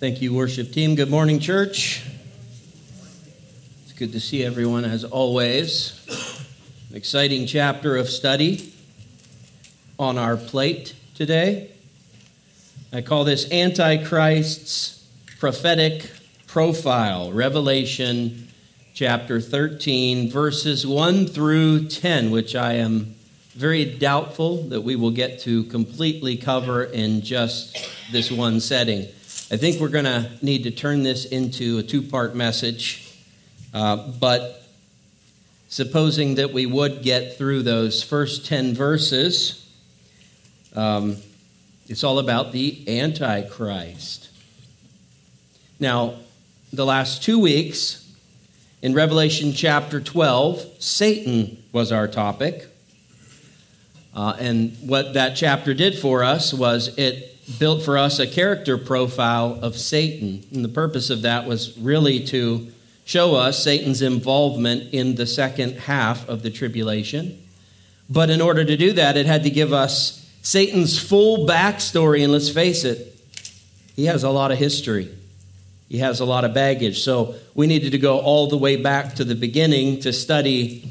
Thank you, worship team. Good morning, church. It's good to see everyone as always. An exciting chapter of study on our plate today. I call this Antichrist's prophetic profile, Revelation chapter 13, verses 1 through 10, which I am very doubtful that we will get to completely cover in just this one setting. I think we're going to need to turn this into a two-part message, but supposing that we would get through those first 10 verses, it's all about the Antichrist. Now, the last 2 weeks, in Revelation chapter 12, Satan was our topic. And what that chapter did for us was it built for us a character profile of Satan. And the purpose of that was really to show us Satan's involvement in the second half of the tribulation. But in order to do that, it had to give us Satan's full backstory. And let's face it, he has a lot of history. He has a lot of baggage. So we needed to go all the way back to the beginning to study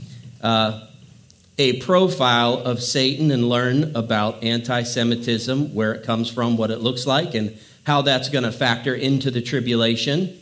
a profile of Satan and learn about anti-Semitism, where it comes from, what it looks like, and how that's going to factor into the tribulation.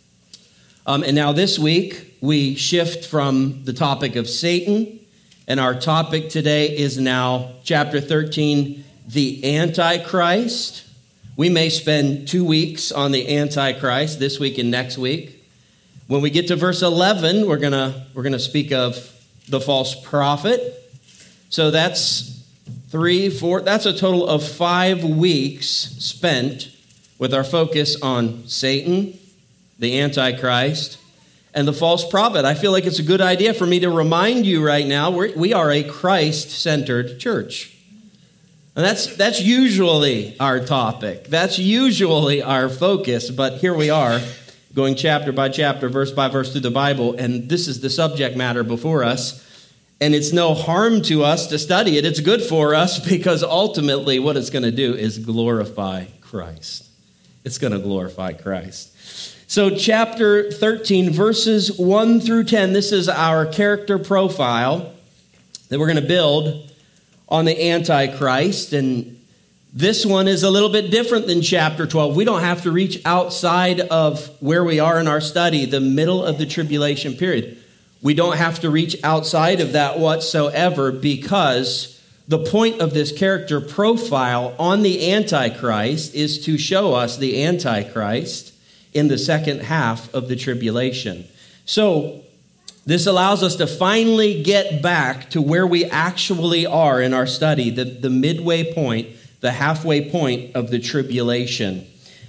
And now this week, we shift from the topic of Satan, and our topic today is now chapter 13, the Antichrist. We may spend 2 weeks on the Antichrist, this week and next week. When we get to verse 11, we're gonna speak of the false prophet. So that's 3, 4, that's a total of 5 weeks spent with our focus on Satan, the Antichrist, and the false prophet. I feel like it's a good idea for me to remind you right now, we are a Christ-centered church. And that's usually our topic. That's usually our focus, but here we are, going chapter by chapter, verse by verse through the Bible, and this is the subject matter before us. And it's no harm to us to study it. It's good for us because ultimately what it's going to do is glorify Christ. It's going to glorify Christ. So chapter 13, verses 1 through 10, this is our character profile that we're going to build on the Antichrist. And this one is a little bit different than chapter 12. We don't have to reach outside of where we are in our study, the middle of the tribulation period. We don't have to reach outside of that whatsoever, because the point of this character profile on the Antichrist is to show us the Antichrist in the second half of the tribulation. So this allows us to finally get back to where we actually are in our study, the midway point, the halfway point of the tribulation.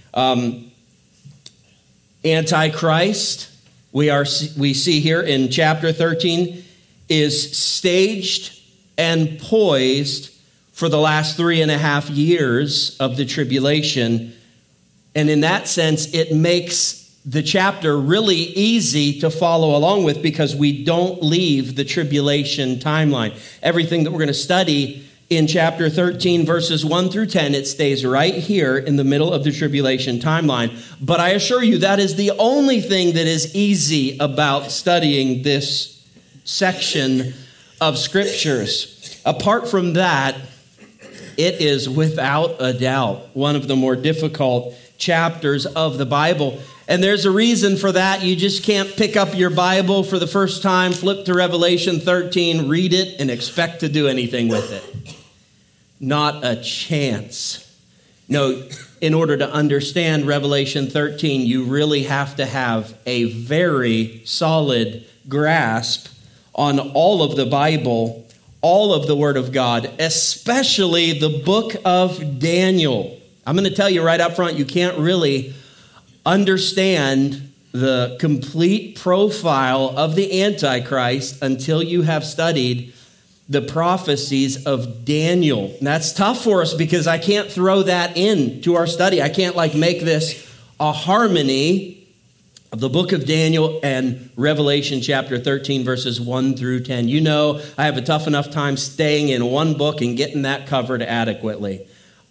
Antichrist, we see here in chapter 13, is staged and poised for the last 3.5 years of the tribulation. And in that sense, it makes the chapter really easy to follow along with because we don't leave the tribulation timeline. Everything that we're going to study in chapter 13, verses 1 through 10, it stays right here in the middle of the tribulation timeline. But I assure you, that is the only thing that is easy about studying this section of scriptures. Apart from that, it is without a doubt one of the more difficult chapters of the Bible. And there's a reason for that. You just can't pick up your Bible for the first time, flip to Revelation 13, read it, and expect to do anything with it. Not a chance. No, in order to understand Revelation 13, you really have to have a very solid grasp on all of the Bible, all of the Word of God, especially the book of Daniel. I'm going to tell you right up front, you can't really understand the complete profile of the Antichrist until you have studied the prophecies of Daniel. And that's tough for us because I can't throw that in to our study. I can't make this a harmony of the book of Daniel and Revelation chapter 13, verses 1 through 10. You know, I have a tough enough time staying in one book and getting that covered adequately.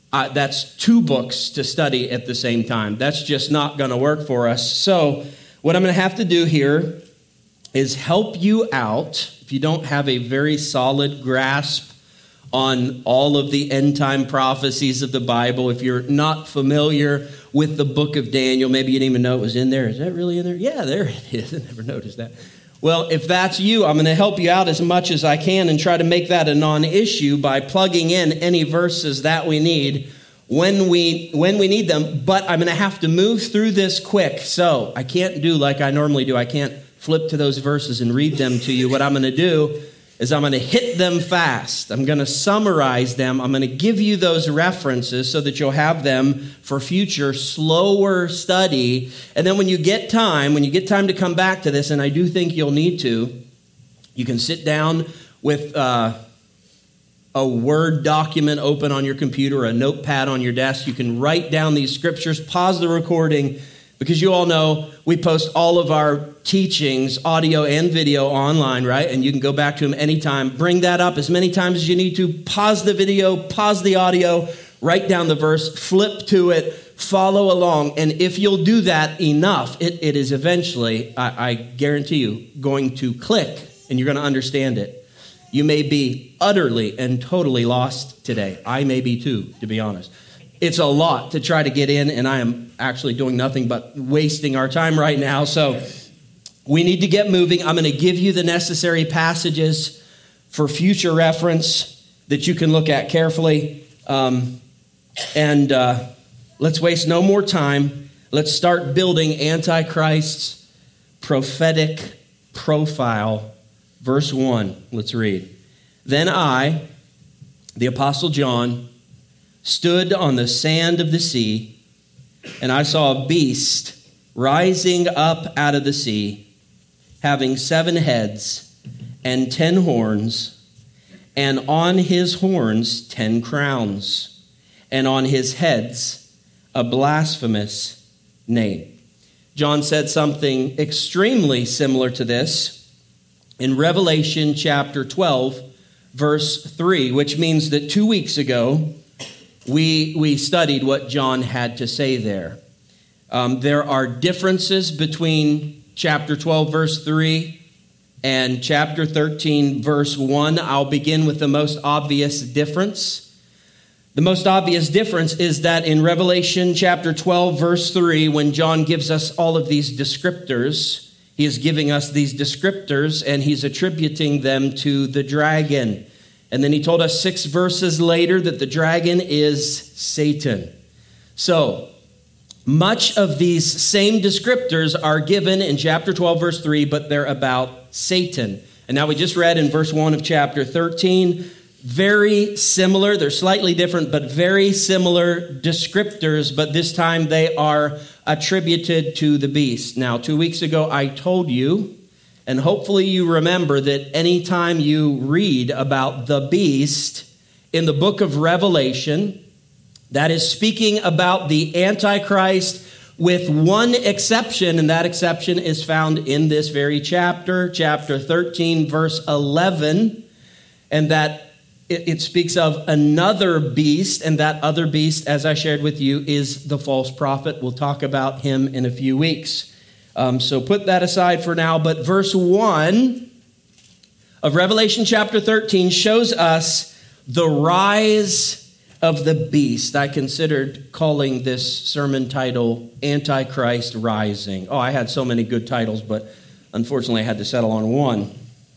That's 2 books to study at the same time. That's just not going to work for us. So what I'm going to have to do here is help you out if you don't have a very solid grasp on all of the end-time prophecies of the Bible. If you're not familiar with the book of Daniel, maybe you didn't even know it was in there. Is that really in there? Yeah, there it is. I never noticed that. Well, if that's you, I'm going to help you out as much as I can and try to make that a non-issue by plugging in any verses that we need when we need them. But I'm going to have to move through this quick. So I can't do like I normally do. I can't flip to those verses and read them to you. What I'm going to do is I'm going to hit them fast. I'm going to summarize them. I'm going to give you those references so that you'll have them for future slower study. And then when you get time to come back to this, and I do think you'll need to, you can sit down with a Word document open on your computer, or a notepad on your desk. You can write down these scriptures, pause the recording, because you all know we post all of our teachings, audio and video, online, right? And you can go back to them anytime. Bring that up as many times as you need to. Pause the video, pause the audio, write down the verse, flip to it, follow along. And if you'll do that enough, it is eventually, I guarantee you, going to click, and you're going to understand it. You may be utterly and totally lost today. I may be too, to be honest. It's a lot to try to get in, and I am actually doing nothing but wasting our time right now. So we need to get moving. I'm going to give you the necessary passages for future reference that you can look at carefully. And let's waste no more time. Let's start building Antichrist's prophetic profile. Verse 1, let's read. Then I, the Apostle John, stood on the sand of the sea, and I saw a beast rising up out of the sea, having 7 heads and 10 horns, and on his horns 10 crowns, and on his heads a blasphemous name. John said something extremely similar to this in Revelation chapter 12, verse 3, which means that 2 weeks ago, we studied what John had to say there. There are differences between chapter 12, verse 3 and chapter 13, verse 1. I'll begin with the most obvious difference. The most obvious difference is that in Revelation chapter 12, verse 3, when John gives us all of these descriptors, he is giving us these descriptors and he's attributing them to the dragon. And then he told us 6 verses later that the dragon is Satan. So much of these same descriptors are given in chapter 12, verse 3, but they're about Satan. And now we just read in verse 1 of chapter 13, very similar. They're slightly different, but very similar descriptors, but this time they are attributed to the beast. Now, 2 weeks ago, I told you, and hopefully you remember, that anytime you read about the beast in the book of Revelation, that is speaking about the Antichrist with one exception, and that exception is found in this very chapter, chapter 13, verse 11, and that it speaks of another beast, and that other beast, as I shared with you, is the false prophet. We'll talk about him in a few weeks. So put that aside for now. But verse 1 of Revelation chapter 13 shows us the rise of the beast. I considered calling this sermon title Antichrist Rising. Oh, I had so many good titles, but unfortunately I had to settle on one.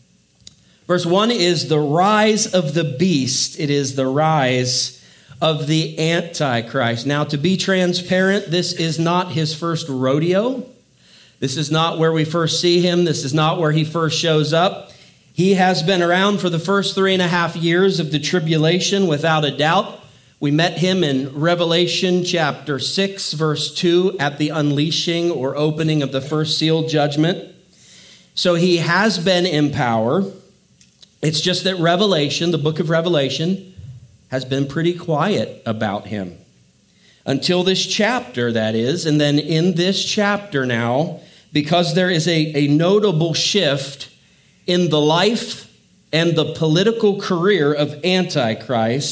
Verse 1 is the rise of the beast. It is the rise of the Antichrist. Now, to be transparent, this is not his first rodeo. This is not where we first see him. This is not where he first shows up. He has been around for the first 3.5 years of the tribulation, without a doubt. We met him in Revelation chapter 6, verse 2, at the unleashing or opening of the first seal judgment. So he has been in power. It's just that Revelation, the book of Revelation, has been pretty quiet about him. Until this chapter, that is. And then in this chapter now, because there is a notable shift in the life and the political career of Antichrist,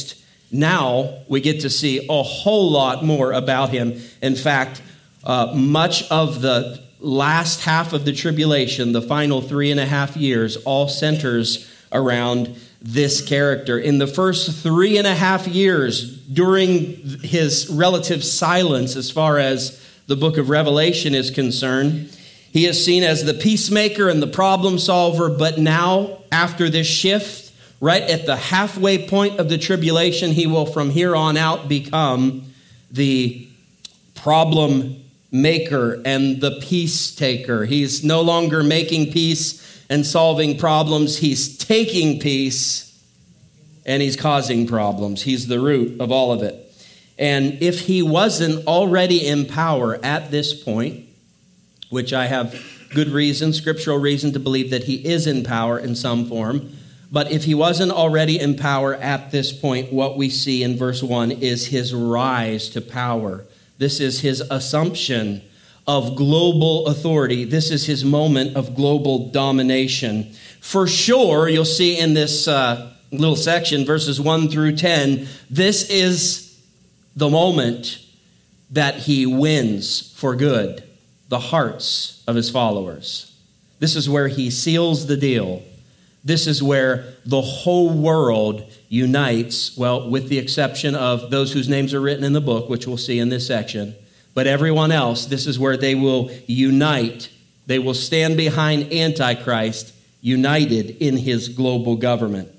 Now we get to see a whole lot more about him. In fact, much of the last half of the tribulation, the final 3.5 years, all centers around this character. In the first 3.5 years, during his relative silence as far as the book of Revelation is concerned, he is seen as the peacemaker and the problem solver. But now, after this shift, right at the halfway point of the tribulation, he will from here on out become the problem maker and the peace taker. He's no longer making peace and solving problems. He's taking peace and he's causing problems. He's the root of all of it. And if he wasn't already in power at this point, which I have good reason, scriptural reason to believe that he is in power in some form, but if he wasn't already in power at this point, what we see in verse 1 is his rise to power. This is his assumption of global authority. This is his moment of global domination. For sure, you'll see in this little section, verses 1 through 10, this is the moment that he wins for good the hearts of his followers. This is where he seals the deal. This is where the whole world unites, well, with the exception of those whose names are written in the book, which we'll see in this section. But everyone else, this is where they will unite. They will stand behind Antichrist, united in his global government.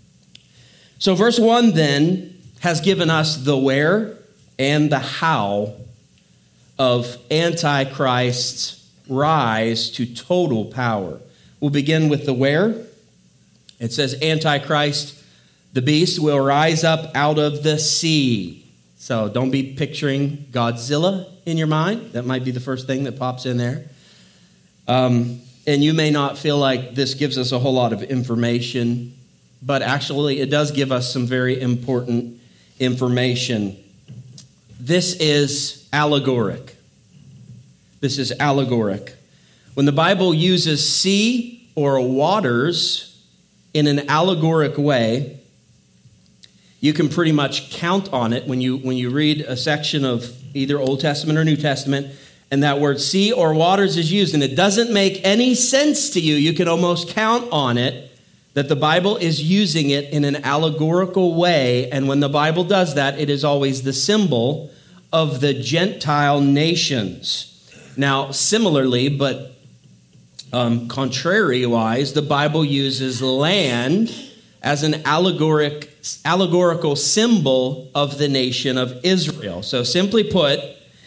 So verse 1 then has given us the where and the how of Antichrist's rise to total power. We'll begin with the where. It says Antichrist, the beast, will rise up out of the sea. So don't be picturing Godzilla in your mind. That might be the first thing that pops in there. And you may not feel like this gives us a whole lot of information, but actually it does give us some very important information. This is allegoric. This is allegoric. When the Bible uses sea or waters in an allegoric way, you can pretty much count on it when you read a section of either Old Testament or New Testament, and that word sea or waters is used, and it doesn't make any sense to you. You can almost count on it that the Bible is using it in an allegorical way, and when the Bible does that, it is always the symbol of the Gentile nations. Now, similarly, but contrary-wise, the Bible uses land as an allegorical symbol of the nation of Israel. So simply put,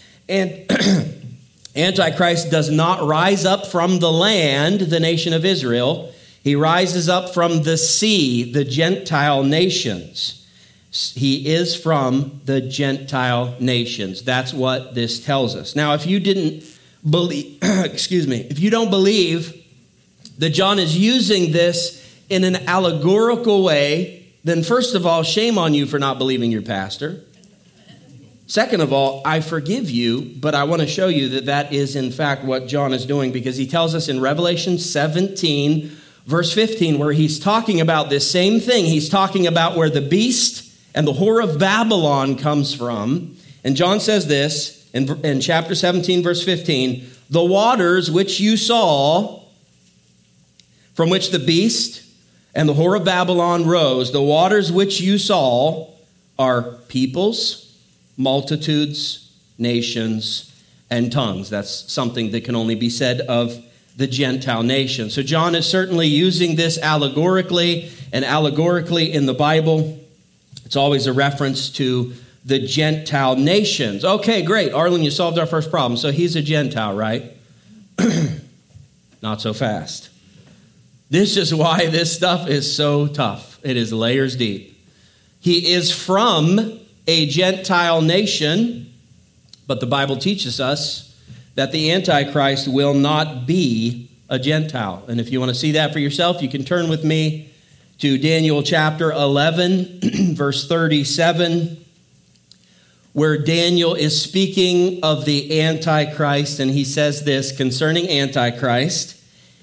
Antichrist does not rise up from the land, the nation of Israel. He rises up from the sea, the Gentile nations. He is from the Gentile nations. That's what this tells us. Now, if you didn't believe, if you don't believe that John is using this in an allegorical way, then first of all, shame on you for not believing your pastor. Second of all, I forgive you, but I want to show you that that is in fact what John is doing, because he tells us in Revelation 17, verse 15, where he's talking about this same thing. He's talking about where the beast and the whore of Babylon comes from. And John says this in chapter 17, verse 15, the waters which you saw, from which the beast and the whore of Babylon rose, the waters which you saw are peoples, multitudes, nations, and tongues. That's something that can only be said of the Gentile nation. So John is certainly using this allegorically, and allegorically in the Bible, it's always a reference to the Gentile nations. Okay, great. Arlen, you solved our first problem. So he's a Gentile, right? Not so fast. This is why this stuff is so tough. It is layers deep. He is from a Gentile nation, but the Bible teaches us that the Antichrist will not be a Gentile. And if you want to see that for yourself, you can turn with me to Daniel chapter 11, verse 37, where Daniel is speaking of the Antichrist, and he says this concerning Antichrist: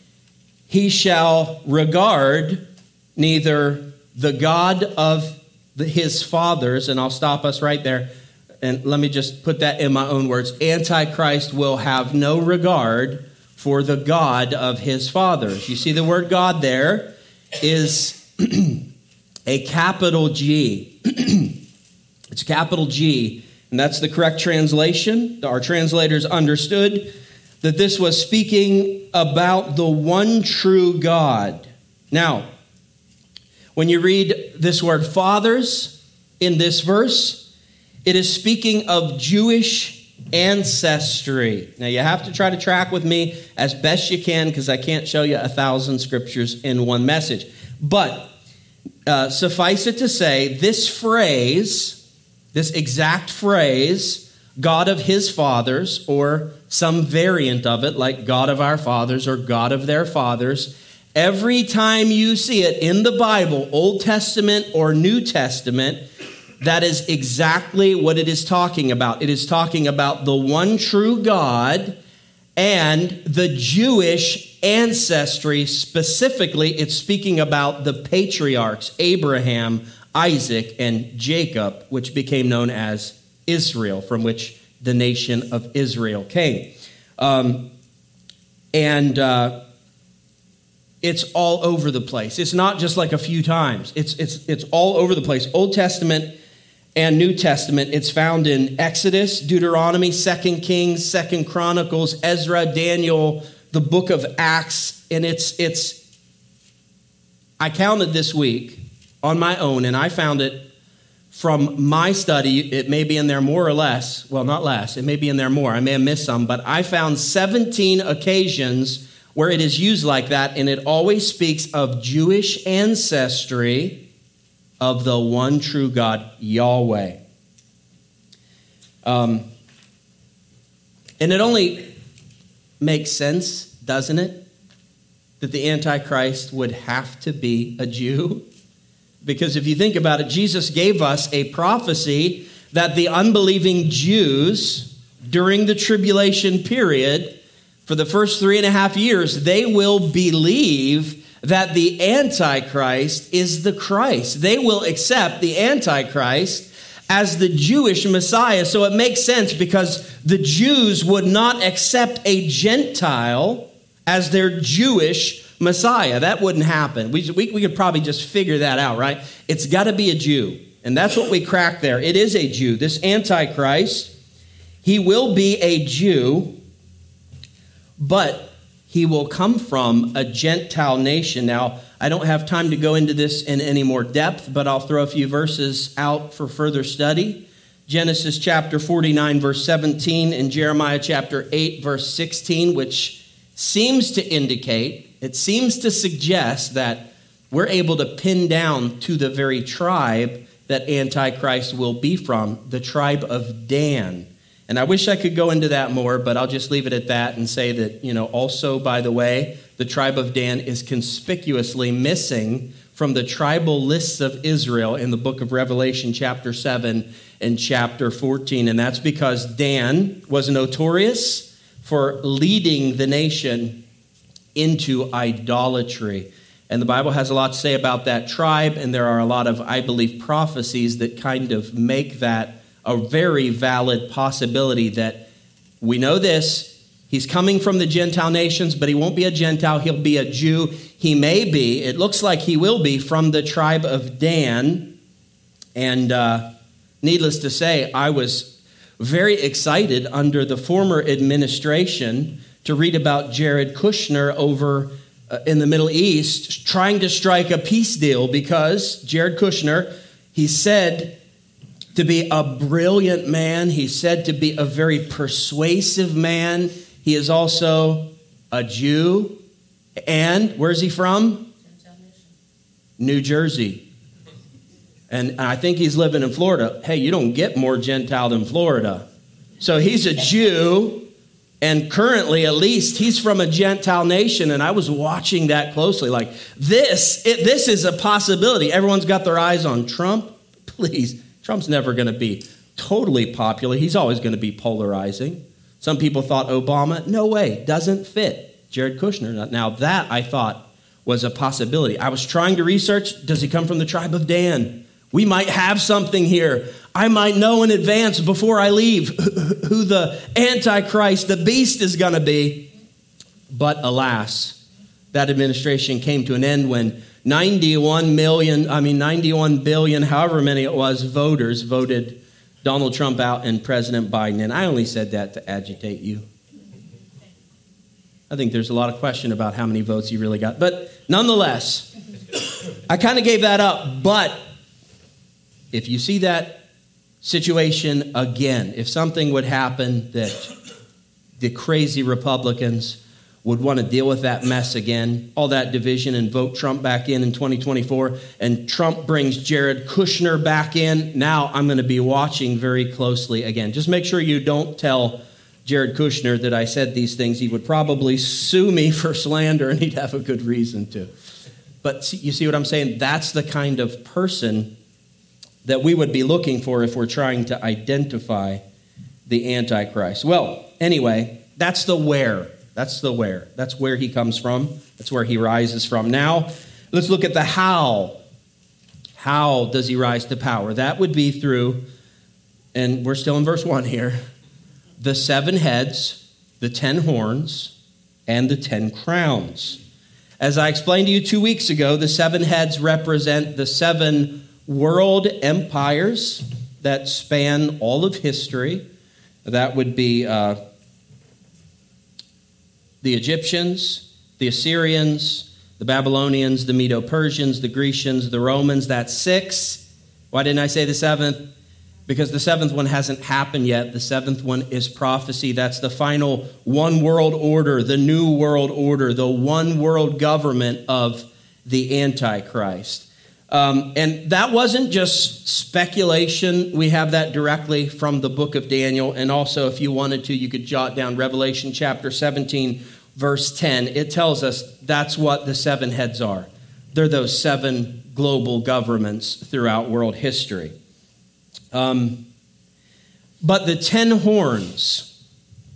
he shall regard neither the God of his fathers, and I'll stop us right there, and let me just put that in my own words. Antichrist will have no regard for the God of his fathers. You see the word God there is a capital G. It's a capital G, and that's the correct translation. Our translators understood that this was speaking about the one true God. Now, when you read this word fathers in this verse, it is speaking of Jewish ancestry. Now, you have to try to track with me as best you can because I can't show you 1,000 scriptures in one message. But suffice it to say, this phrase, this exact phrase, God of his fathers, or some variant of it like God of our fathers or God of their fathers, every time you see it in the Bible, Old Testament or New Testament, that is exactly what it is talking about. It is talking about the one true God and the Jewish ancestry. Specifically, it's speaking about the patriarchs, Abraham, Isaac, and Jacob, which became known as Israel, from which the nation of Israel came. It's all over the place. It's not just like a few times. It's all over the place. Old Testament and New Testament. It's found in Exodus, Deuteronomy, 2 Kings, 2 Chronicles, Ezra, Daniel, the book of Acts. And I counted this week on my own, and I found it from my study. It may be in there more or less. Well, not less. It may be in there more. I may have missed some, but I found 17 occasions where it is used like that, and it always speaks of Jewish ancestry of the one true God, Yahweh. And it only makes sense, doesn't it, that the Antichrist would have to be a Jew? Because if you think about it, Jesus gave us a prophecy that the unbelieving Jews during the tribulation period, for the first 3.5 years, they will believe that the Antichrist is the Christ. They will accept the Antichrist as the Jewish Messiah. So it makes sense because the Jews would not accept a Gentile as their Jewish Messiah. That wouldn't happen. We could probably just figure that out, right? It's got to be a Jew. And that's what we cracked there. It is a Jew. This Antichrist, he will be a Jew, but he will come from a Gentile nation. Now, I don't have time to go into this in any more depth, but I'll throw a few verses out for further study. Genesis chapter 49, verse 17, and Jeremiah chapter 8, verse 16, which seems to indicate, it seems to suggest that we're able to pin down to the very tribe that Antichrist will be from, the tribe of Dan. And I wish I could go into that more, but I'll just leave it at that and say that, also, by the way, the tribe of Dan is conspicuously missing from the tribal lists of Israel in the book of Revelation, chapter 7 and chapter 14. And that's because Dan was notorious for leading the nation into idolatry. And the Bible has a lot to say about that tribe, and there are a lot of, I believe, prophecies that kind of make that a very valid possibility that we know this. He's coming from the Gentile nations, but he won't be a Gentile. He'll be a Jew. He may be, it looks like he will be, from the tribe of Dan. And needless to say, I was very excited under the former administration to read about Jared Kushner over in the Middle East trying to strike a peace deal, because Jared Kushner, he's said to be a brilliant man. He's said to be a very persuasive man. He is also a Jew. And where's he from? New Jersey. And I think he's living in Florida. Hey, you don't get more Gentile than Florida. So he's a Jew. And currently, at least, he's from a Gentile nation. And I was watching that closely. Like, this is a possibility. Everyone's got their eyes on Trump. Please, Trump's never going to be totally popular. He's always going to be polarizing. Some people thought Obama, no way, doesn't fit. Jared Kushner. Now that, I thought, was a possibility. I was trying to research, does he come from the tribe of Dan? We might have something here. I might know in advance before I leave who the Antichrist, the beast, is going to be. But alas, that administration came to an end when 91 billion, however many it was, voters voted Donald Trump out and President Biden. And I only said that to agitate you. I think there's a lot of question about how many votes he really got. But nonetheless, I kind of gave that up. But if you see that situation again, if something would happen that the crazy Republicans would want to deal with that mess again, all that division, and vote Trump back in 2024, and Trump brings Jared Kushner back in, now I'm going to be watching very closely again. Just make sure you don't tell Jared Kushner that I said these things. He would probably sue me for slander, and he'd have a good reason to. But you see what I'm saying? That's the kind of person that we would be looking for if we're trying to identify the Antichrist. Well, anyway, that's the where. That's the where. That's where he comes from. That's where he rises from. Now, let's look at the how. How does he rise to power? That would be through, and we're still in verse 1 here, the 7 heads, the 10 horns, and the 10 crowns. As I explained to you 2 weeks ago, the 7 heads represent the 7 world empires that span all of history. That would be the Egyptians, the Assyrians, the Babylonians, the Medo-Persians, the Grecians, the Romans. That's 6. Why didn't I say the 7th? Because the 7th one hasn't happened yet. The 7th one is prophecy. That's the final one world order, the new world order, the one world government of the Antichrist. And that wasn't just speculation. We have that directly from the book of Daniel. And also, if you wanted to, you could jot down Revelation chapter 17, verse 10. It tells us that's what the 7 heads are. They're those 7 global governments throughout world history. But the 10 horns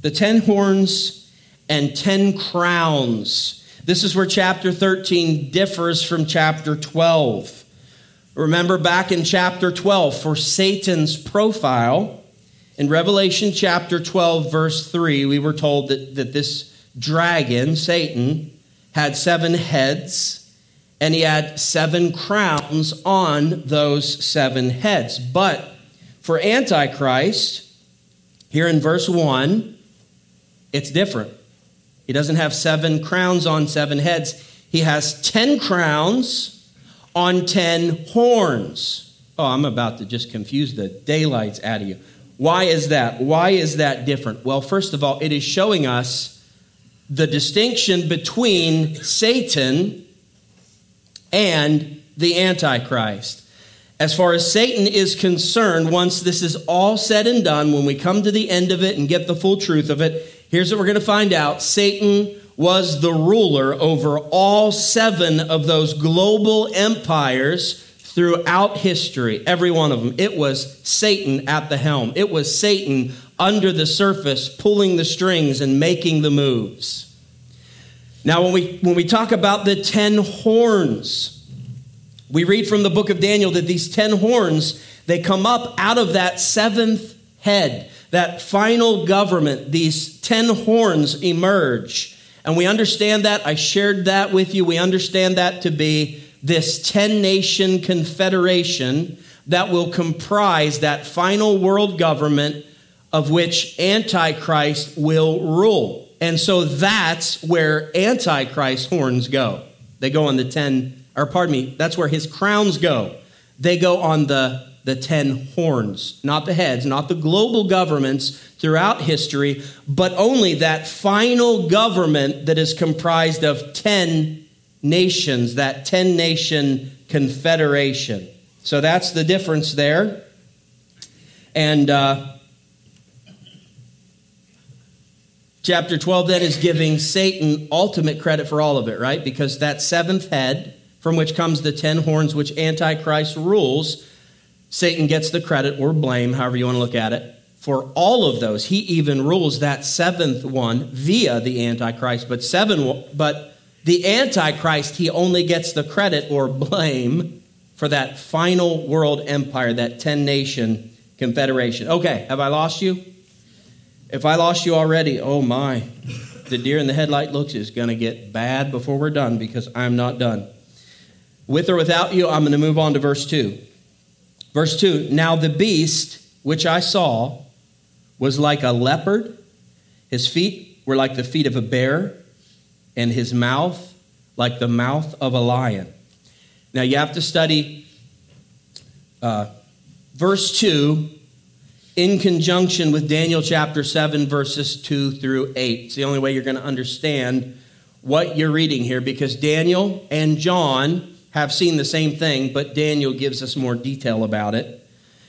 and 10 crowns, this is where chapter 13 differs from chapter 12. Remember back in chapter 12, for Satan's profile, in Revelation chapter 12, verse 3, we were told that this dragon, Satan, had 7 heads, and he had 7 crowns on those 7 heads. But for Antichrist, here in verse 1, it's different. He doesn't have 7 crowns on 7 heads. He has 10 crowns on 10 horns. Oh, I'm about to just confuse the daylights out of you. Why is that? Why is that different? Well, first of all, it is showing us the distinction between Satan and the Antichrist. As far as Satan is concerned, once this is all said and done, when we come to the end of it and get the full truth of it, here's what we're going to find out. Satan was the ruler over all 7 of those global empires throughout history, every one of them. It was Satan at the helm. It was Satan under the surface, pulling the strings and making the moves. Now, when we talk about the 10 horns, we read from the book of Daniel that these 10 horns, they come up out of that 7th head, that final government. These 10 horns emerge. And we understand that. I shared that with you. We understand that to be this 10-nation confederation that will comprise that final world government of which Antichrist will rule. And so that's where Antichrist horns go. They go on the 10, or pardon me, that's where his crowns go. They go on the 10 horns, not the heads, not the global governments throughout history, but only that final government that is comprised of 10 nations, that 10-nation confederation. So that's the difference there. And chapter 12 then is giving Satan ultimate credit for all of it, right? Because that 7th head, from which comes the 10 horns, which Antichrist rules, Satan gets the credit or blame, however you want to look at it, for all of those. He even rules that 7th one via the Antichrist. But the Antichrist, he only gets the credit or blame for that final world empire, that 10-nation confederation. Okay, have I lost you? If I lost you already, oh my, the deer in the headlight looks is going to get bad before we're done, because I'm not done. With or without you, I'm going to move on to verse 2. Verse 2, now the beast which I saw was like a leopard. His feet were like the feet of a bear, and his mouth like the mouth of a lion. Now you have to study verse 2 in conjunction with Daniel chapter 7, verses 2 through 8. It's the only way you're going to understand what you're reading here, because Daniel and John have seen the same thing, but Daniel gives us more detail about it.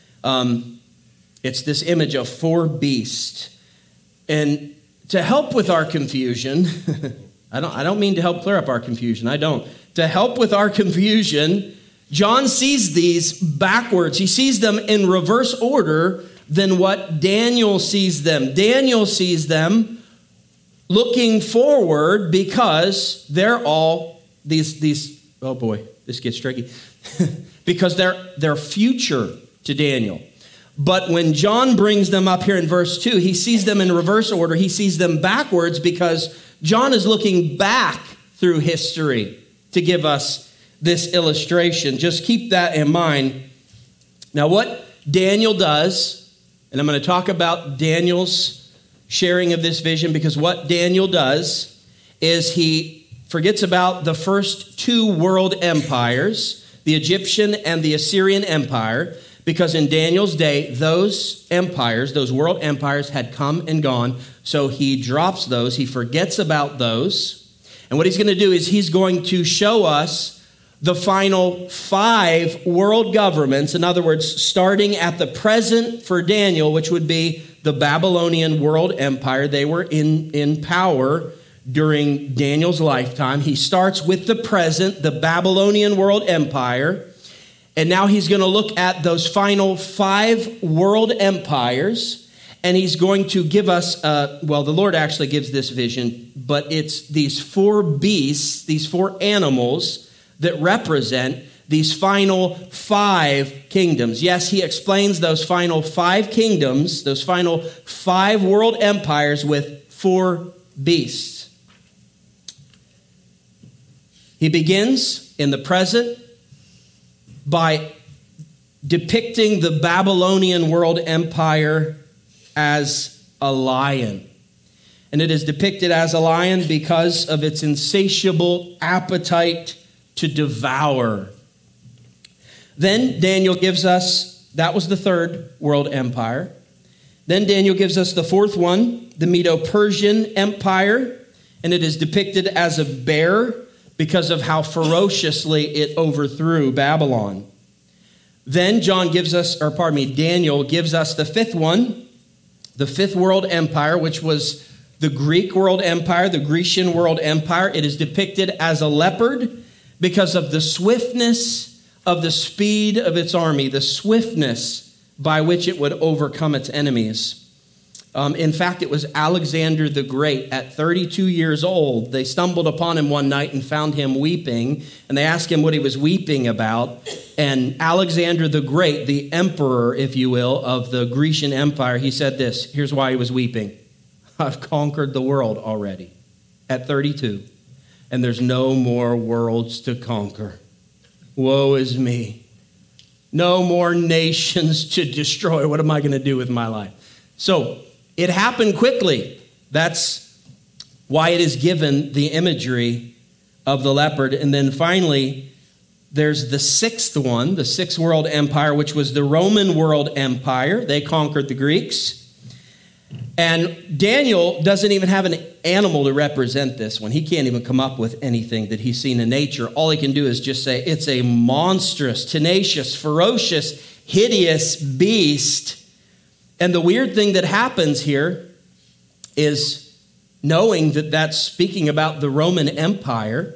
It's this image of four beasts. And to help with our confusion, I don't mean to help clear up our confusion, I don't. To help with our confusion, John sees these backwards. He sees them in reverse order than what Daniel sees them. Daniel sees them looking forward, because they're all these oh boy, this gets tricky. Because they're future to Daniel. But when John brings them up here in verse 2, he sees them in reverse order. He sees them backwards, because John is looking back through history to give us this illustration. Just keep that in mind. Now, what Daniel does, and I'm going to talk about Daniel's sharing of this vision, because what Daniel does is he forgets about the first two world empires, the Egyptian and the Assyrian Empire, because in Daniel's day, those empires, those world empires had come and gone. So he drops those. He forgets about those. And what he's going to do is he's going to show us the final 5 world governments. In other words, starting at the present for Daniel, which would be the Babylonian world empire. They were in power during Daniel's lifetime. He starts with the present, the Babylonian world empire. And now he's going to look at those final 5 world empires. And he's going to give us, the Lord actually gives this vision, but it's these 4 beasts, these 4 animals that represent these final 5 kingdoms. Yes, he explains those final 5 kingdoms, those final 5 world empires with 4 beasts. He begins in the present by depicting the Babylonian world empire as a lion. And it is depicted as a lion because of its insatiable appetite to devour. Then Daniel gives us, that was the 3rd world empire. Then Daniel gives us the 4th one, the Medo-Persian Empire. And it is depicted as a bear because of how ferociously it overthrew Babylon. Then Daniel gives us the 5th one, the 5th world empire, which was the Greek world empire, the Grecian world empire. It is depicted as a leopard because of the swiftness of the speed of its army, the swiftness by which it would overcome its enemies. In fact, it was Alexander the Great at 32 years old. They stumbled upon him one night and found him weeping, and they asked him what he was weeping about. And Alexander the Great, the emperor, if you will, of the Grecian Empire, he said this. Here's why he was weeping. I've conquered the world already at 32, and there's no more worlds to conquer. Woe is me. No more nations to destroy. What am I going to do with my life? So it happened quickly. That's why it is given the imagery of the leopard. And then finally, there's the 6th one, the 6th world empire, which was the Roman world empire. They conquered the Greeks. And Daniel doesn't even have an animal to represent this one. He can't even come up with anything that he's seen in nature. All he can do is just say it's a monstrous, tenacious, ferocious, hideous beast. And the weird thing that happens here is, knowing that that's speaking about the Roman Empire,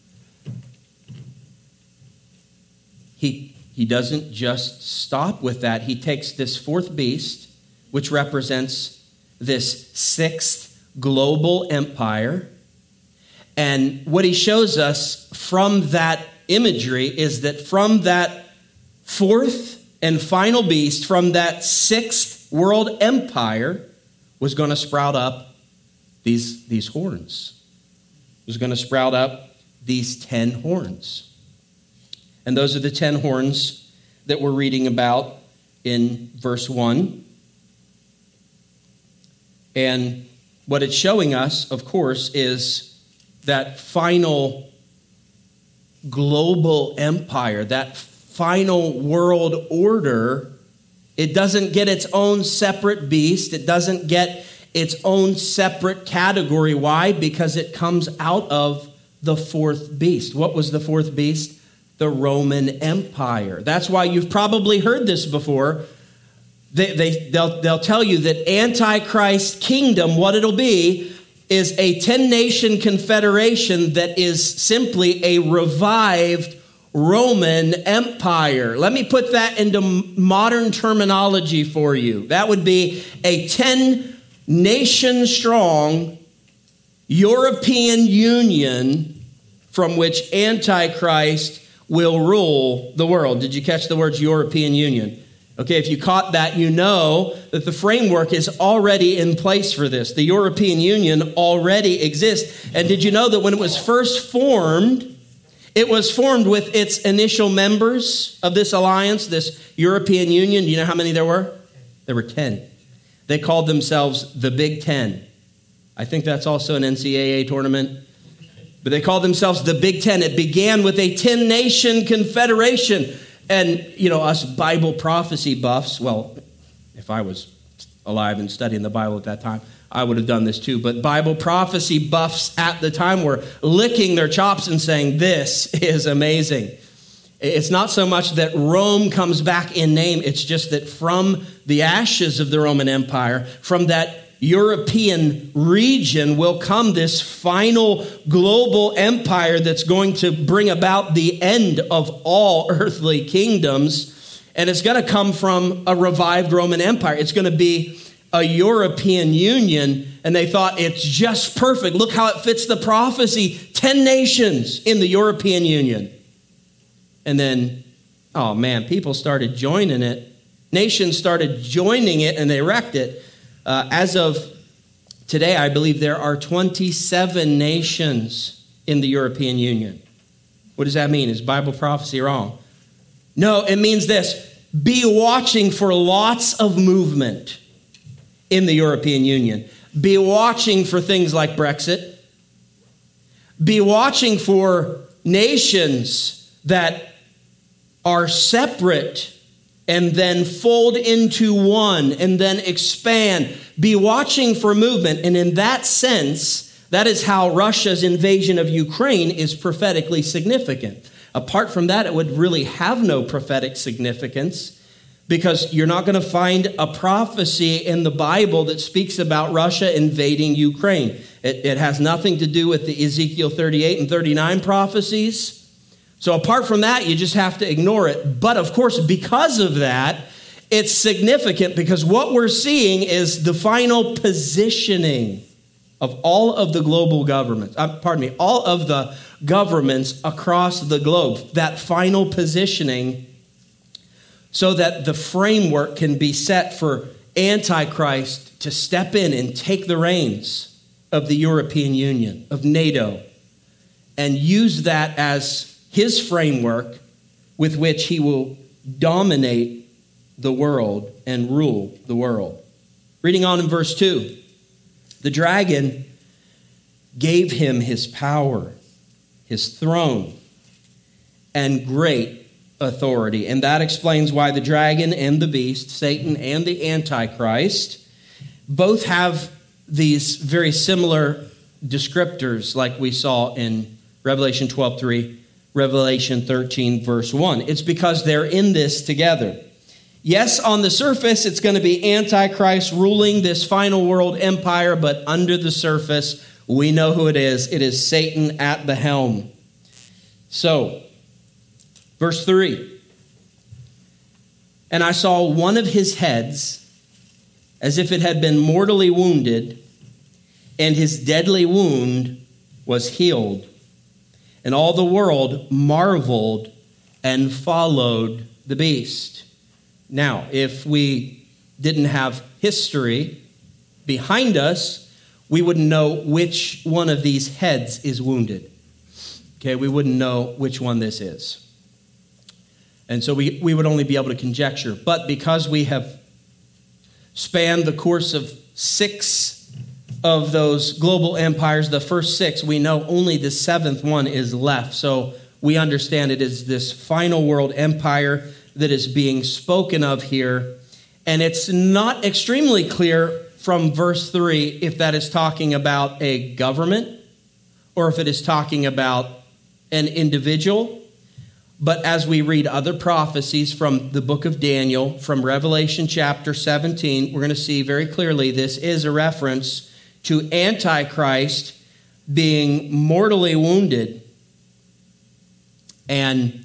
he doesn't just stop with that. He takes this 4th beast, which represents this 6th global empire. And what he shows us from that imagery is that from that fourth and final beast, from that sixth world empire, was going to sprout up these horns. It was going to sprout up these 10 horns. And those are the 10 horns that we're reading about in verse 1. And what it's showing us, of course, is that final global empire, that final world order. It doesn't get its own separate beast. It doesn't get its own separate category. Why? Because it comes out of the fourth beast. What was the fourth beast? The Roman Empire. That's why you've probably heard this before. They'll tell you that Antichrist kingdom, what it'll be, is a 10-nation confederation that is simply a revived Roman Empire. Let me put that into modern terminology for you. That would be a 10-nation strong European Union from which Antichrist will rule the world. Did you catch the words European Union? Okay, if you caught that, you know that the framework is already in place for this. The European Union already exists. And did you know that when it was first formed, it was formed with its initial members of this alliance, this European Union? Do you know how many there were? There were 10. They called themselves the Big Ten. I think that's also an NCAA tournament. But they called themselves the Big Ten. It began with a 10-nation confederation. And, you know, us Bible prophecy buffs, well, if I was alive and studying the Bible at that time, I would have done this too. But Bible prophecy buffs at the time were licking their chops and saying, this is amazing. It's not so much that Rome comes back in name. It's just that from the ashes of the Roman Empire, from that European region will come this final global empire that's going to bring about the end of all earthly kingdoms. And it's going to come from a revived Roman Empire. It's going to be a European Union. And they thought it's just perfect. Look how it fits the prophecy. 10 nations in the European Union. And then, oh man, people started joining it. Nations started joining it and they wrecked it. As of today, I believe there are 27 nations in the European Union. What does that mean? Is Bible prophecy wrong? No, it means this. Be watching for lots of movement in the European Union. Be watching for things like Brexit. Be watching for nations that are separate and then fold into one, and then expand. Be watching for movement. And in that sense, that is how Russia's invasion of Ukraine is prophetically significant. Apart from that, it would really have no prophetic significance, because you're not going to find a prophecy in the Bible that speaks about Russia invading Ukraine. It has nothing to do with the Ezekiel 38 and 39 prophecies. So apart from that, you just have to ignore it. But of course, because of that, it's significant, because what we're seeing is the final positioning of all of the global governments, all of the governments across the globe, that final positioning, so that the framework can be set for Antichrist to step in and take the reins of the European Union, of NATO, and use that as his framework with which he will dominate the world and rule the world. Reading on in verse 2, the dragon gave him his power, his throne, and great authority. And that explains why the dragon and the beast, Satan and the Antichrist, both have these very similar descriptors like we saw in Revelation 12:3. Revelation 13, verse 1. It's because they're in this together. Yes, on the surface, it's going to be Antichrist ruling this final world empire, but under the surface, we know who it is. It is Satan at the helm. So, verse 3. And I saw one of his heads as if it had been mortally wounded, and his deadly wound was healed. and all the world marveled and followed the beast. Now, if we didn't have history behind us, we wouldn't know which one of these heads is wounded. Okay, we wouldn't know which one this is. And so we would only be able to conjecture. But because we have spanned the course of 6 of those global empires, the first 6, we know only the 7th one is left. So we understand it is this final world empire that is being spoken of here. And it's not extremely clear from verse 3 if that is talking about a government or if it is talking about an individual. But as we read other prophecies from the book of Daniel, from Revelation chapter 17, we're going to see very clearly this is a reference to Antichrist being mortally wounded. And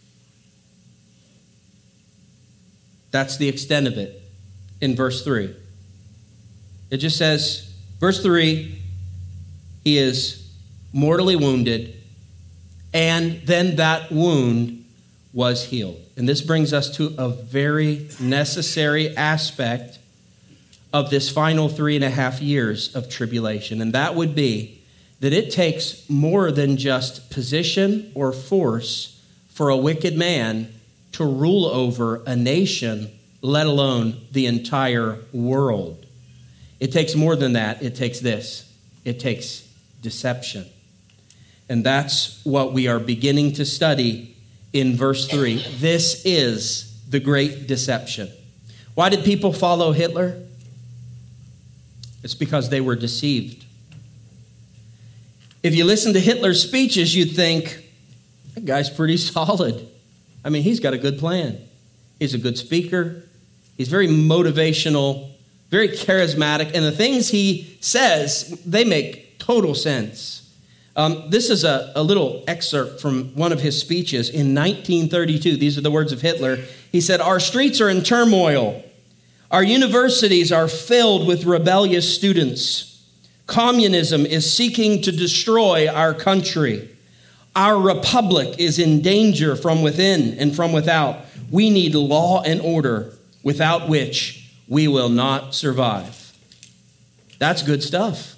that's the extent of it in verse 3. It just says, verse 3, he is mortally wounded, and then that wound was healed. And this brings us to a very necessary aspect of this final 3.5 years of tribulation. And that would be that it takes more than just position or force for a wicked man to rule over a nation, let alone the entire world. It takes more than that. It takes this. It takes deception. And that's what we are beginning to study in verse 3. This is the great deception. Why did people follow Hitler? It's because they were deceived. If you listen to Hitler's speeches, you'd think, that guy's pretty solid. I mean, he's got a good plan. He's a good speaker. He's very motivational, very charismatic. And the things he says, they make total sense. This is a little excerpt from one of his speeches in 1932. These are the words of Hitler. He said, "Our streets are in turmoil. Our universities are filled with rebellious students. Communism is seeking to destroy our country. Our republic is in danger from within and from without. We need law and order, without which we will not survive." That's good stuff.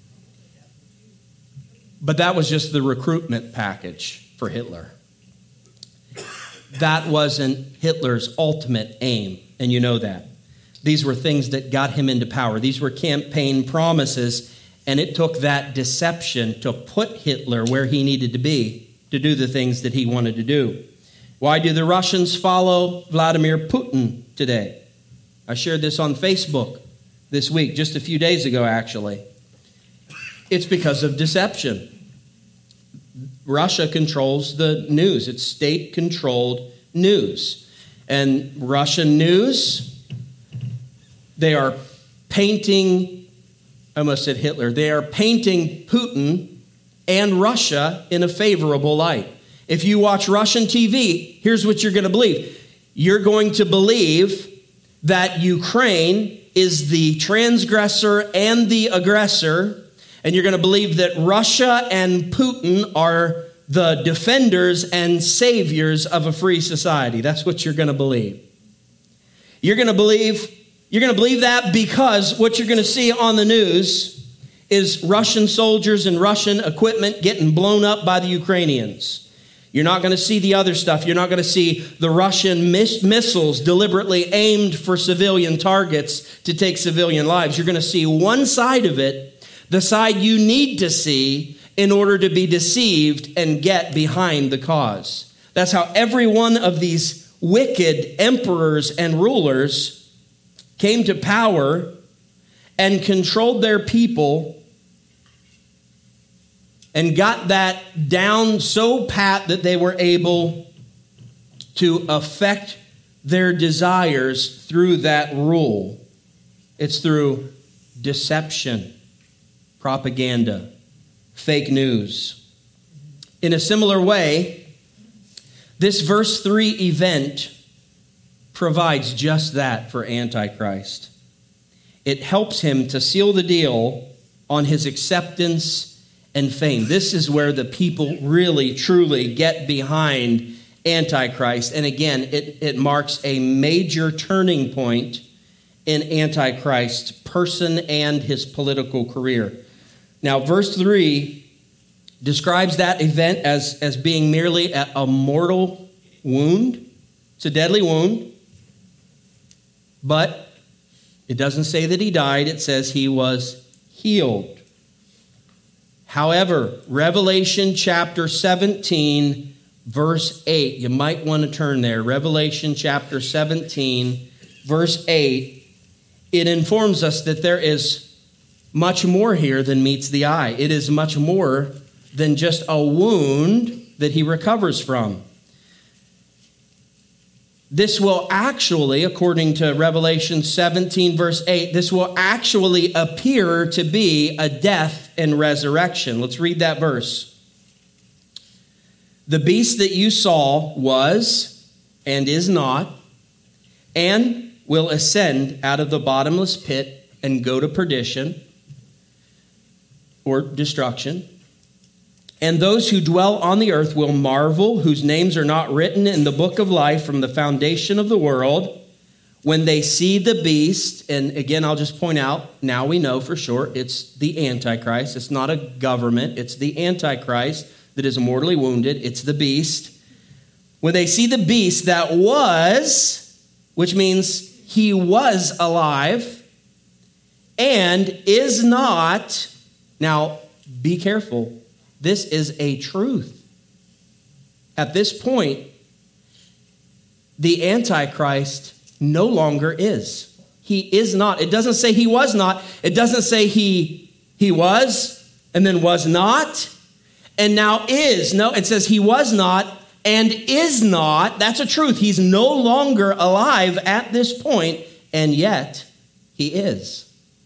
But that was just the recruitment package for Hitler. That wasn't Hitler's ultimate aim, and you know that. These were things that got him into power. These were campaign promises, and it took that deception to put Hitler where he needed to be to do the things that he wanted to do. Why do the Russians follow Vladimir Putin today? I shared this on Facebook this week, just a few days ago, actually. It's because of deception. Russia controls the news. It's state-controlled news. And Russian news, they are painting, I almost said Hitler, they are painting Putin and Russia in a favorable light. If you watch Russian TV, here's what you're going to believe. You're going to believe that Ukraine is the transgressor and the aggressor, and you're going to believe that Russia and Putin are the defenders and saviors of a free society. That's what you're going to believe. You're going to believe that because what you're going to see on the news is Russian soldiers and Russian equipment getting blown up by the Ukrainians. You're not going to see the other stuff. You're not going to see the Russian missiles deliberately aimed for civilian targets to take civilian lives. You're going to see one side of it, the side you need to see in order to be deceived and get behind the cause. That's how every one of these wicked emperors and rulers came to power and controlled their people and got that down so pat that they were able to affect their desires through that rule. It's through deception, propaganda, fake news. In a similar way, this verse 3 event provides just that for Antichrist. It helps him to seal the deal on his acceptance and fame. This is where the people really, truly get behind Antichrist. And again, it marks a major turning point in Antichrist's person and his political career. Now, verse 3 describes that event as being merely a mortal wound. It's a deadly wound. But it doesn't say that he died. It says he was healed. However, Revelation chapter 17, verse 8. You might want to turn there. Revelation chapter 17, verse 8. It informs us that there is much more here than meets the eye. It is much more than just a wound that he recovers from. This will actually, according to Revelation 17, verse 8, this will actually appear to be a death and resurrection. Let's read that verse. The beast that you saw was and is not, and will ascend out of the bottomless pit and go to perdition or destruction. And those who dwell on the earth will marvel, whose names are not written in the book of life from the foundation of the world, when they see the beast. And again, I'll just point out, now we know for sure it's the Antichrist. It's not a government. It's the Antichrist that is mortally wounded. It's the beast. When they see the beast that was, which means he was alive, and is not. Now, be careful. This is a truth. At this point, the Antichrist no longer is. He is not. It doesn't say he was not. It doesn't say he was and then was not and now is. No, it says he was not and is not. That's a truth. He's no longer alive at this point, and yet he is.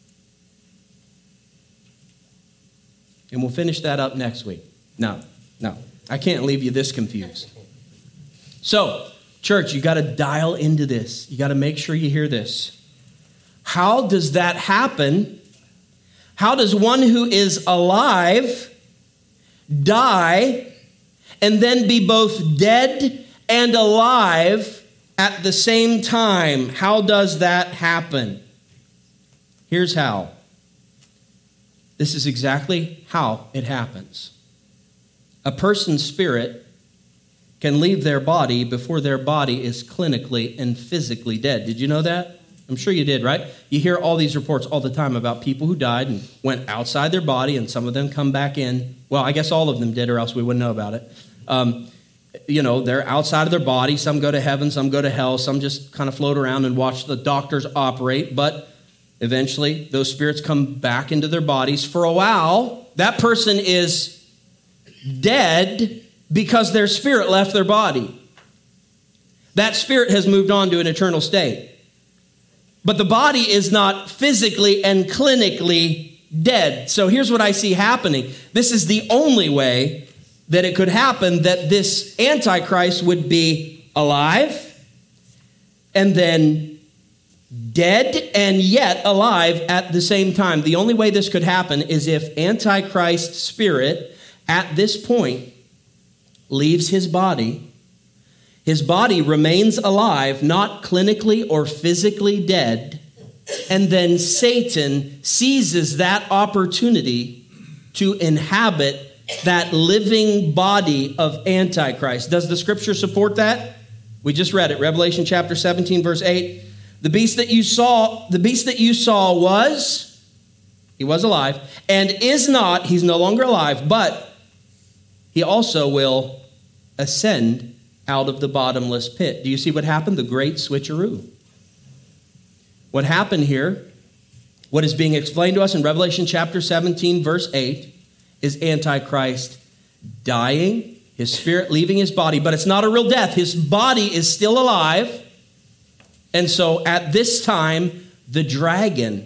And we'll finish that up next week. No, I can't leave you this confused. So, church, you got to dial into this. You got to make sure you hear this. How does that happen? How does one who is alive die and then be both dead and alive at the same time? How does that happen? Here's how. This is exactly how it happens. A person's spirit can leave their body before their body is clinically and physically dead. Did you know that? I'm sure you did, right? You hear all these reports all the time about people who died and went outside their body, and some of them come back in. Well, I guess all of them did, or else we wouldn't know about it. They're outside of their body. Some go to heaven, some go to hell. Some just kind of float around and watch the doctors operate, but eventually, those spirits come back into their bodies. For a while, that person is dead because their spirit left their body. That spirit has moved on to an eternal state. But the body is not physically and clinically dead. So here's what I see happening. This is the only way that it could happen, that this Antichrist would be alive and then dead and yet alive at the same time. The only way this could happen is if Antichrist's spirit at this point leaves his body. His body remains alive, not clinically or physically dead, and then Satan seizes that opportunity to inhabit that living body of Antichrist. Does the scripture support that? We just read it, Revelation chapter 17, verse 8. The beast that you saw was, he was alive, and is not, he's no longer alive, but he also will ascend out of the bottomless pit. Do you see what happened? The great switcheroo. What happened here, what is being explained to us in Revelation chapter 17, verse 8, is Antichrist dying, his spirit leaving his body, but it's not a real death. His body is still alive. And so at this time, the dragon,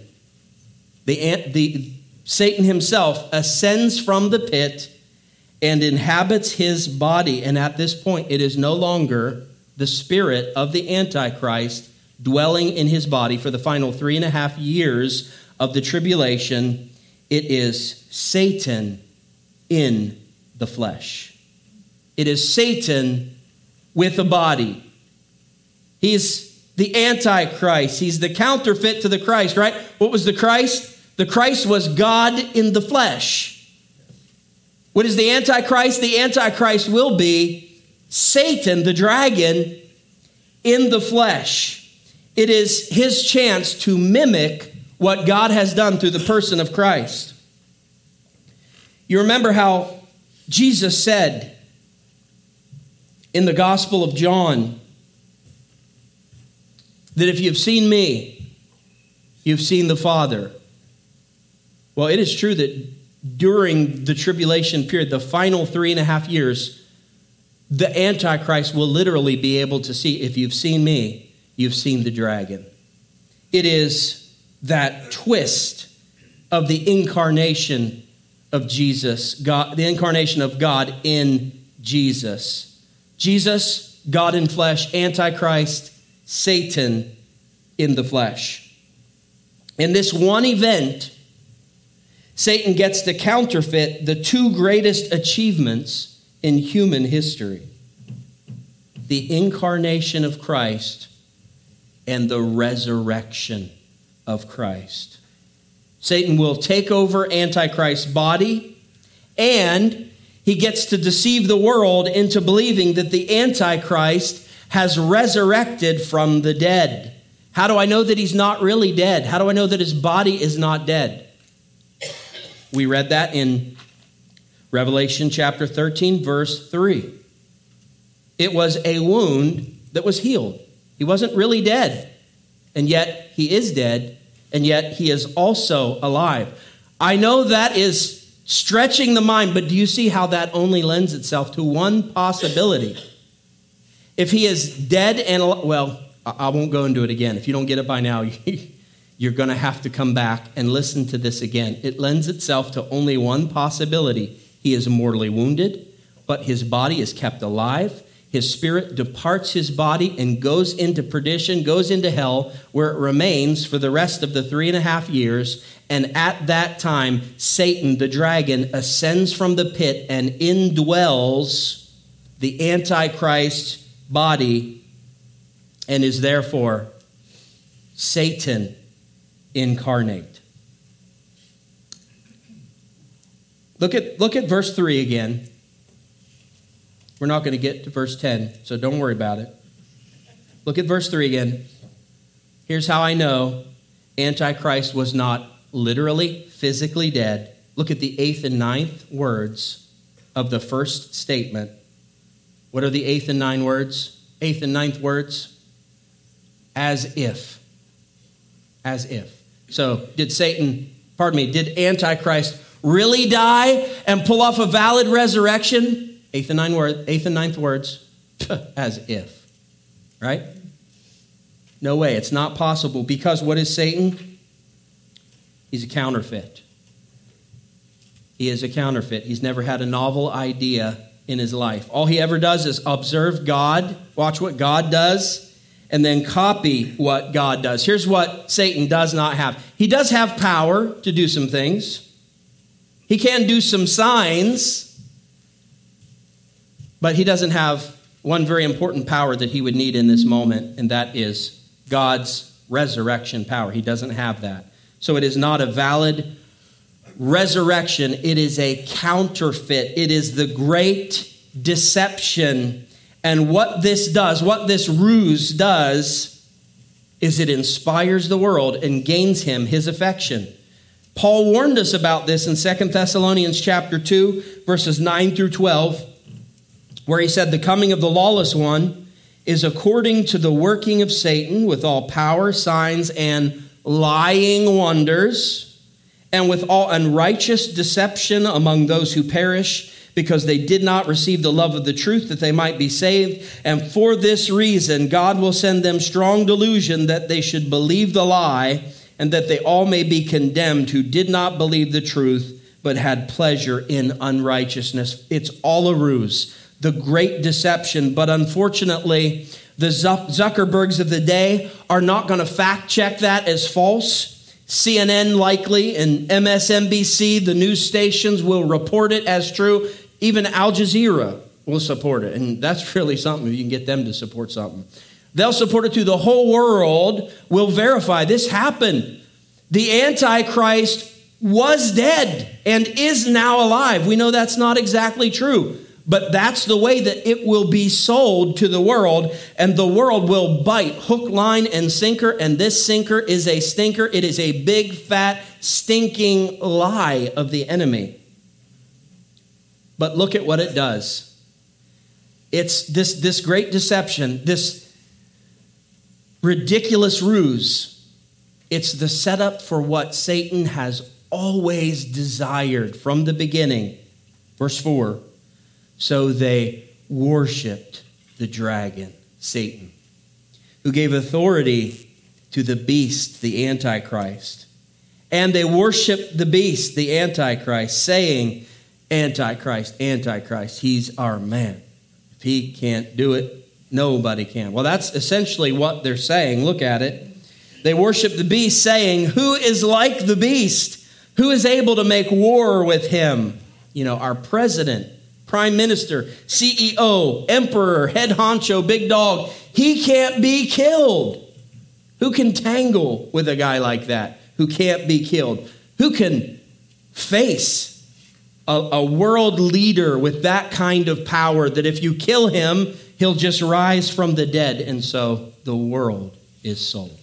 the Satan himself, ascends from the pit and inhabits his body. And at this point, it is no longer the spirit of the Antichrist dwelling in his body for the final 3.5 years of the tribulation. It is Satan in the flesh. It is Satan with a body. He's the Antichrist. He's the counterfeit to the Christ, right? What was the Christ? The Christ was God in the flesh. What is the Antichrist? The Antichrist will be Satan, the dragon, in the flesh. It is his chance to mimic what God has done through the person of Christ. You remember how Jesus said in the Gospel of John that if you've seen me, you've seen the Father. Well, it is true that during the tribulation period, the final 3.5 years, the Antichrist will literally be able to see, if you've seen me, you've seen the dragon. It is that twist of the incarnation of Jesus, God, the incarnation of God in Jesus. Jesus, God in flesh, Antichrist, Satan in the flesh. In this one event, Satan gets to counterfeit the two greatest achievements in human history: the incarnation of Christ and the resurrection of Christ. Satan will take over Antichrist's body, and he gets to deceive the world into believing that the Antichrist has resurrected from the dead. How do I know that he's not really dead? How do I know that his body is not dead? We read that in Revelation chapter 13, verse 3. It was a wound that was healed. He wasn't really dead, and yet he is dead, and yet he is also alive. I know that is stretching the mind, but do you see how that only lends itself to one possibility? If he is dead and alive, well, I won't go into it again. If you don't get it by now, you're going to have to come back and listen to this again. It lends itself to only one possibility. He is mortally wounded, but his body is kept alive. His spirit departs his body and goes into perdition, goes into hell, where it remains for the rest of the 3.5 years. And at that time, Satan, the dragon, ascends from the pit and indwells the Antichrist body and is therefore Satan incarnate. Look at verse 3 again. We're not going to get to verse 10, so don't worry about it. Look at verse 3 again. Here's how I know Antichrist was not literally, physically dead. Look at the 8th and 9th words of the first statement. What are the 8th and 9th words? 8th and 9th words? As if. As if. So did did Antichrist really die and pull off a valid resurrection? 8th and 9th words, as if, right? No way, it's not possible, because what is Satan? He's a counterfeit. He is a counterfeit. He's never had a novel idea in his life. All he ever does is observe God, watch what God does, and then copy what God does. Here's what Satan does not have. He does have power to do some things. He can do some signs, but he doesn't have one very important power that he would need in this moment, and that is God's resurrection power. He doesn't have that. So it is not a valid resurrection. It is a counterfeit. It is the great deception. And what this does, what this ruse does, is it inspires the world and gains him his affection. Paul warned us about this in 2 Thessalonians chapter 2, verses 9 through 12, where he said, the coming of the lawless one is according to the working of Satan with all power, signs, and lying wonders, and with all unrighteous deception among those who perish, because they did not receive the love of the truth that they might be saved. And for this reason, God will send them strong delusion that they should believe the lie, and that they all may be condemned who did not believe the truth, but had pleasure in unrighteousness. It's all a ruse. The great deception. But unfortunately, the Zuckerbergs of the day are not going to fact check that as false. CNN likely, and MSNBC, the news stations, will report it as true. Even Al Jazeera will support it. And that's really something if you can get them to support something. They'll support it too. The whole world will verify this happened. The Antichrist was dead and is now alive. We know that's not exactly true, but that's the way that it will be sold to the world, and the world will bite hook, line, and sinker, and this sinker is a stinker. It is a big, fat, stinking lie of the enemy. But look at what it does. It's this great deception, this ridiculous ruse. It's the setup for what Satan has always desired from the beginning. Verse 4, so they worshiped the dragon, Satan, who gave authority to the beast, the Antichrist. And they worshiped the beast, the Antichrist, saying, Antichrist, Antichrist, he's our man. If he can't do it, nobody can. Well, that's essentially what they're saying. Look at it. They worship the beast, saying, who is like the beast? Who is able to make war with him? You know, our president, prime minister, CEO, emperor, head honcho, big dog. He can't be killed. Who can tangle with a guy like that who can't be killed? Who can face a world leader with that kind of power that if you kill him, he'll just rise from the dead? And so the world is sold.